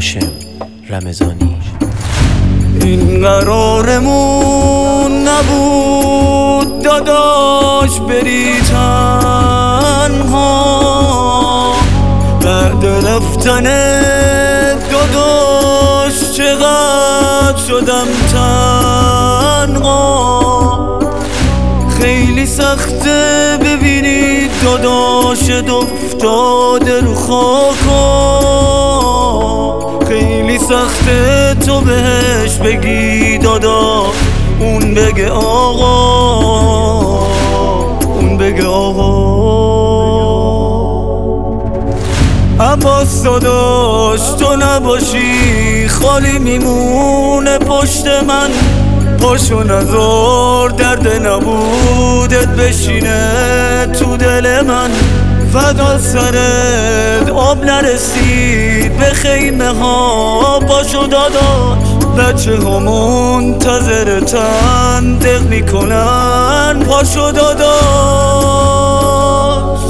هاشم رمضانی. این قرارمون نبود داداش بری تنها، بعد رفتن داداش چقدر شدم تنها. خیلی سخته ببینی داداشت افتاده رو خاکا، خیلی سخته تو بهش بگی دادا، اون بگه آقا، اون بگه آقا. عباس داداش تو نباشی خالی میمونه پشت من، پاشو نذار درد نبودت بشینه تو دل من. فدا سرت آب نرسید به خیمه ها، پاشو داداش بچه ها منتظرتن دق میکنن، پاشو داداش.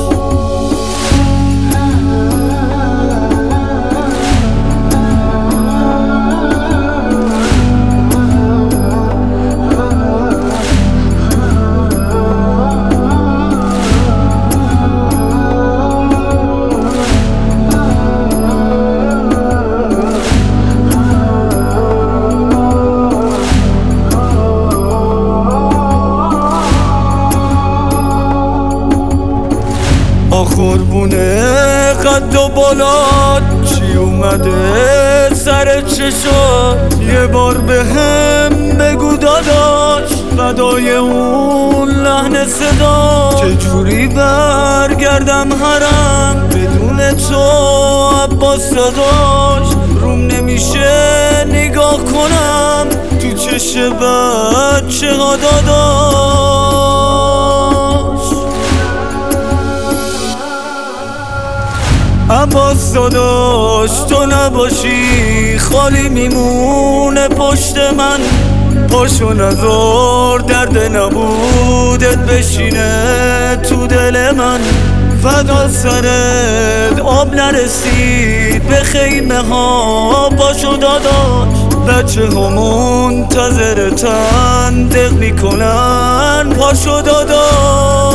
قربونه قد و بالات چی اومده سر چشات، یه بار به هم بگو داداش فدای اون لحن صدا. چجوری برگردم حرم بدون تو عباس داداش، روم نمیشه نگاه کنم تو چش بچه ها داداش. عباس داداش تو نباشی خالی میمونه پشت من، پاشو نذار درد نبودت بشینه تو دل من. فدا سرت آب نرسید به خیمه ها، پاشو داداش بچه ها منتظرتن دق میکنن، پاشو داداش.